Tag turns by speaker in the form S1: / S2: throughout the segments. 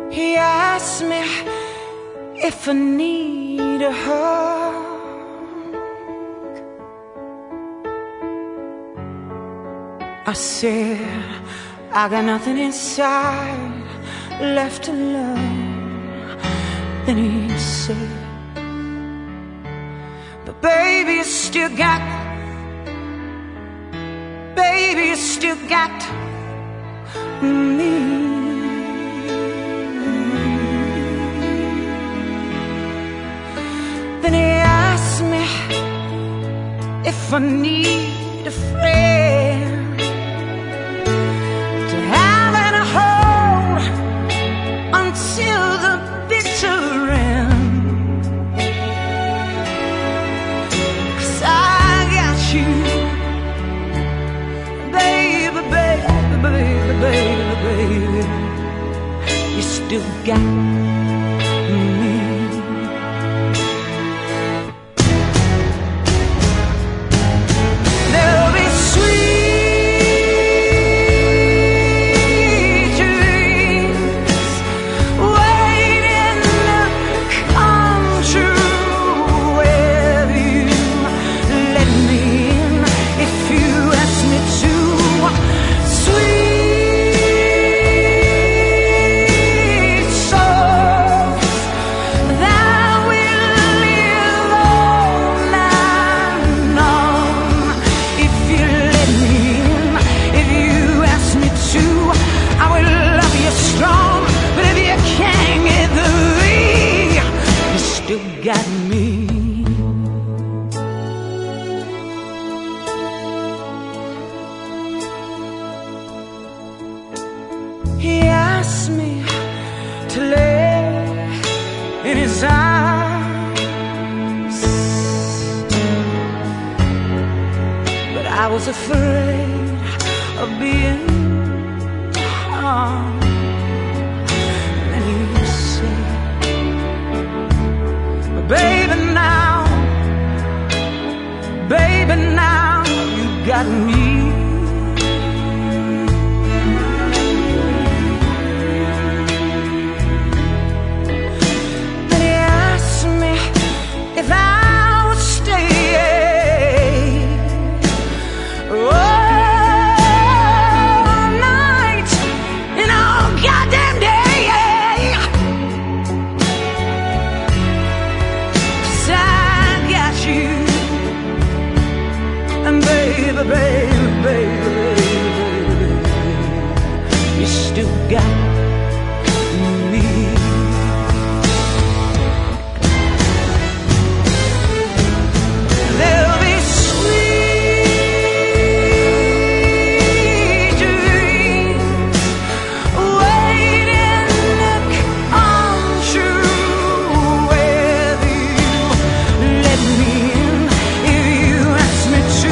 S1: He asked me if I need a hug. I said, I got nothing inside left to love. Then he said, but baby, you still got, baby, you still got me. Then he asked me if I need a friend to have and hold until the bitter end. 'Cause I got you, baby, baby, baby, baby, baby. You still got me. Got me. He asked me to lay in his arms, but I was afraid of being harmed. And he said, baby, now you got me. Then he asked me if I would stay all night and all goddamn day. Baby, baby, baby, baby, you still got me. There'll be sweet dreams waiting to come true with you. Let me in if you ask me to.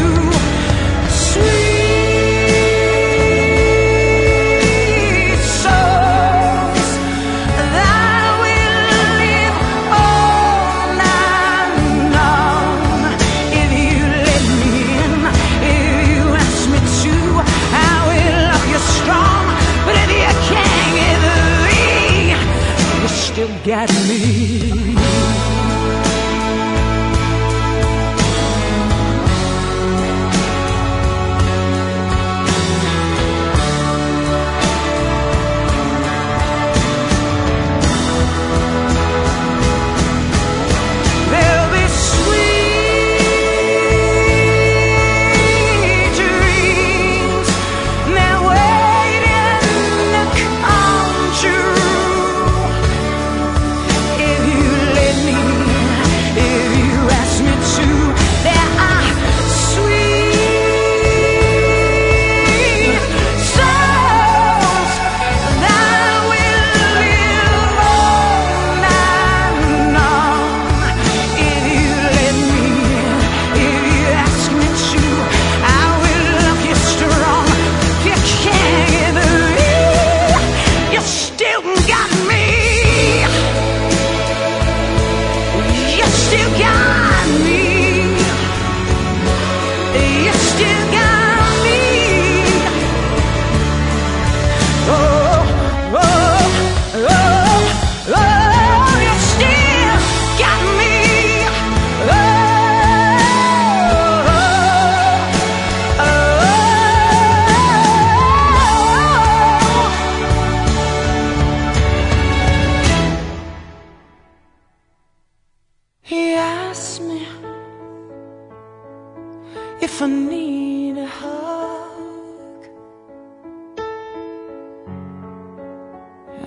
S1: Still got me. If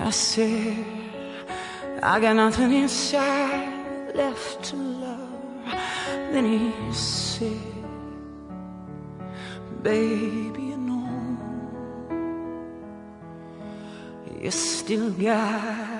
S1: I said, I got nothing inside left to love. Then he said, baby, you know, you still got